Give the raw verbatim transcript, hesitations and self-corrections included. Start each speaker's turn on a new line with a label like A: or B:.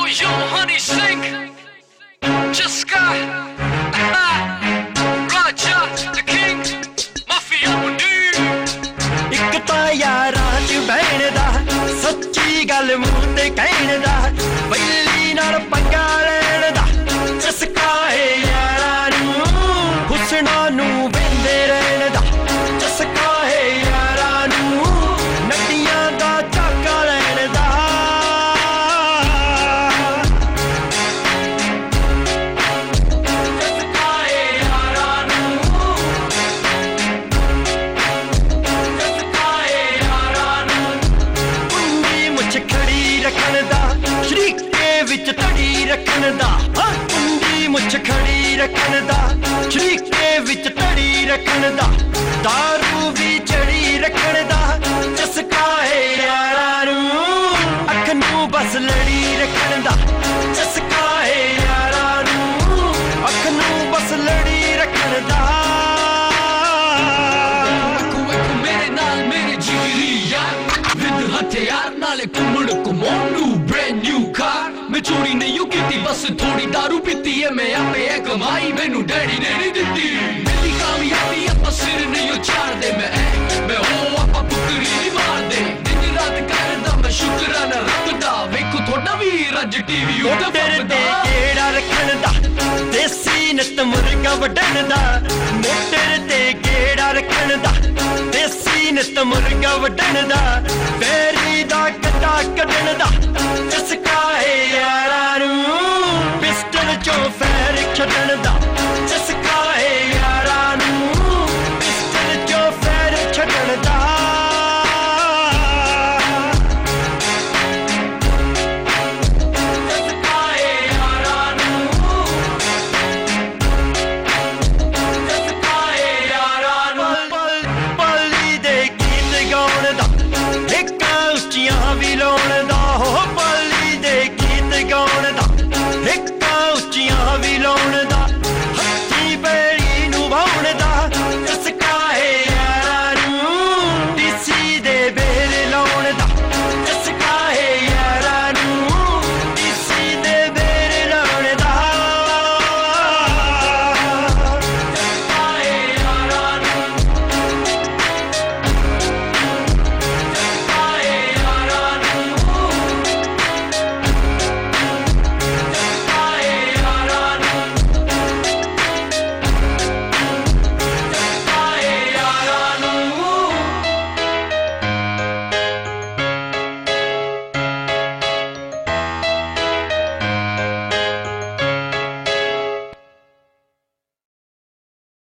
A: Yo, honey, sing. Jiska, Raja, the king, Mafia Mundi.
B: ਇੱਕ ਤਾਂ ਯਾਰਾਂ ਚ ਬਹਿਣ ਦਾ ਸੱਚੀ ਗੱਲ ਮੂੰਹ ਤੇ ਕਹਿਣ ਦਾ ਪਹਿਲੀ ਨਾਲ ਪੰਗਾ ਲੈਣ ਦਾ ਚਸਕਾ ਏ ਯਾਰਾਂ ਨੂੰ ਹੁਸਨਾਂ ਨੂੰ ਵਹਿੰਦੇ ਰਹਿਣ ਦਾ ਚਸਕਾ ਏ ਯਾਰਾਂ ਨੂੰ ਨੱਟੀਆਂ ਦਾ ਝਾਕਾ ਲੈਣ ਦਾ ਵਿੱਚ ਧੜੀ ਰੱਖਣ ਦਾ ਕੁੰਡੀ ਮੁੱਛ ਖੜੀ ਰੱਖਣ ਦਾ ਸ਼ਰੀਕੇ ਵਿੱਚ ਧੜੀ ਰੱਖਣ ਦਾ ਦਾਰੂ ਵੀ ਚੜੀ ਰੱਖਣ ਦਾ ਚਸਕਾ ਏ ਯਾਰਾਂ ਨੂੰ ਅੱਖ ਨੂੰ ਬਸ ਲੜੀ ਰੱਖਣ ਦਾ ਚਸਕਾ ਏ ਯਾਰਾਂ ਨੂੰ ਅੱਖ ਨੂੰ ਬਸ ਲੜੀ ਰੱਖਣ ਦਾ
A: ਵੇਖੋ ਮੇਰੇ ਨਾਲ ਮੇਰੇ ਜਿਗਰੀ ਯਾਰ ਵਿਦ ਹਥਿਆਰ ਨਾਲੇ ਘੁੰਮਣ ਘੁਮਾਉਣ ਨੂੰ brand new car मैं चोरी नहीं की बस थोड़ी दारू पीती है मैं आपे है कमाई मैनू डैडी ने नहीं दिती मेरी कामयाबी आप सिर नहीं उछाड़ दे मैं ऐ मैं हो आप पुकरी नहीं मार दे दिन रात करदा मैं शुकराना रब दा वेखो थोड़ा भी रज टीवी उदा
B: फपदा केड़ा रखण दा देसी नत मुर्गा वडण दा मोटर ते केड़ा रखण दा देसी नत मुर्गा वडण दा बैरी दा कटा कढण दा चसका